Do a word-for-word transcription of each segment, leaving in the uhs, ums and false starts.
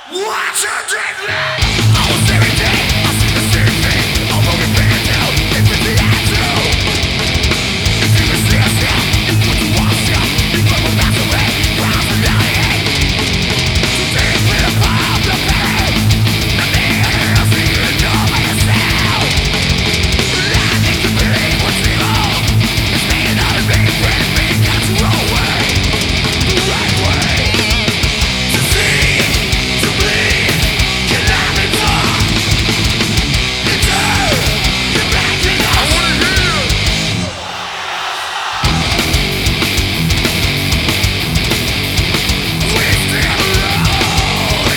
Watch your drink I was seventeen, I see the same thing. I'm only paying down, if it's the answer. If you can see us now, you put to watch out. You put my back away, round the night. Today it's been a part of the pain. Nothing else you can know by yourself. I need to believe what's evil. It's being out of me, bring me down to your way. The right way. To see, to bleed, cannot be taught. It's her, you're back in us. I wanna hear you. We stand alone.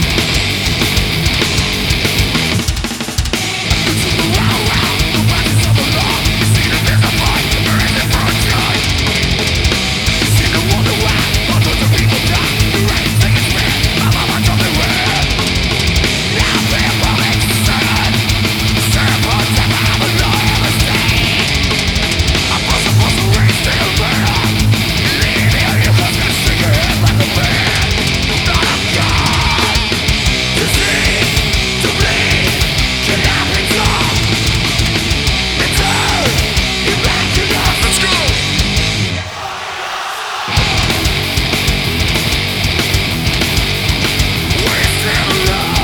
You took the round round, the practice of the law. You see the there's a fight, there isn't for a joy. You seem to wonder why hundreds of people die. You're ready to take a stand, my mama told me when. Now they're falling sad. Stand for death, I'm a loyal mistake. I'm supposed to raise the murder. Leave me on your hook and stick your head like a man. Not a god. To see, to bleed, cannot be taught. It's her, you're back in us. Let's go. We stand alone.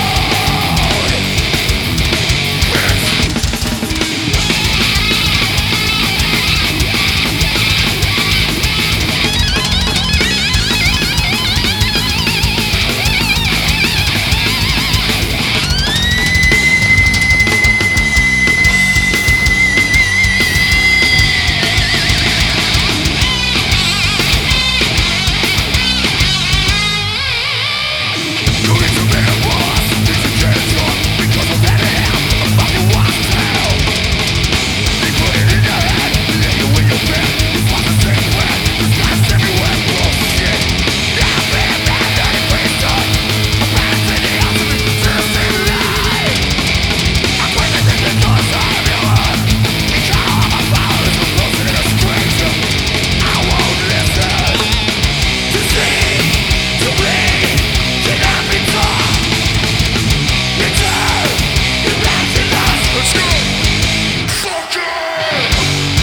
You need to be a boss, need to get it done. Because of that hell, a fucking was hell. They put it in your head, lay you in your bed. You want the same way, this guy's everywhere, bullshit. Now I'm being mad that it brings done. I'm bad to the ultimate, to the same lie. I'm crazy thinking because I'm your one. You got all my powers, I'm closer than a stranger. I won't listen. To see, to bleed, cannot be taught. It's her, you're back in us. Let's go. Fuck it.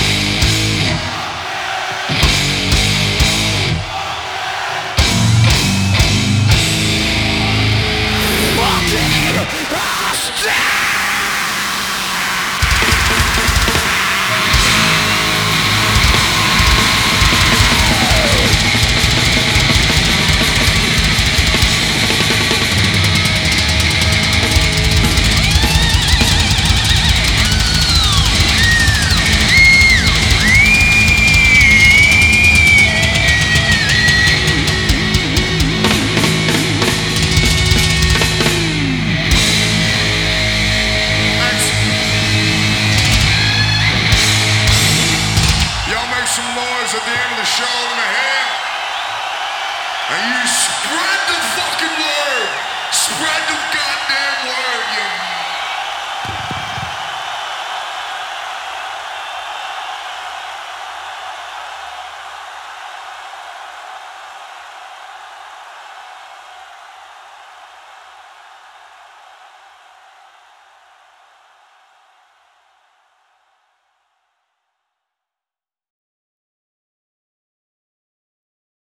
Fucking hostile. Y'all make some noise at the end of the show in the head. And you spread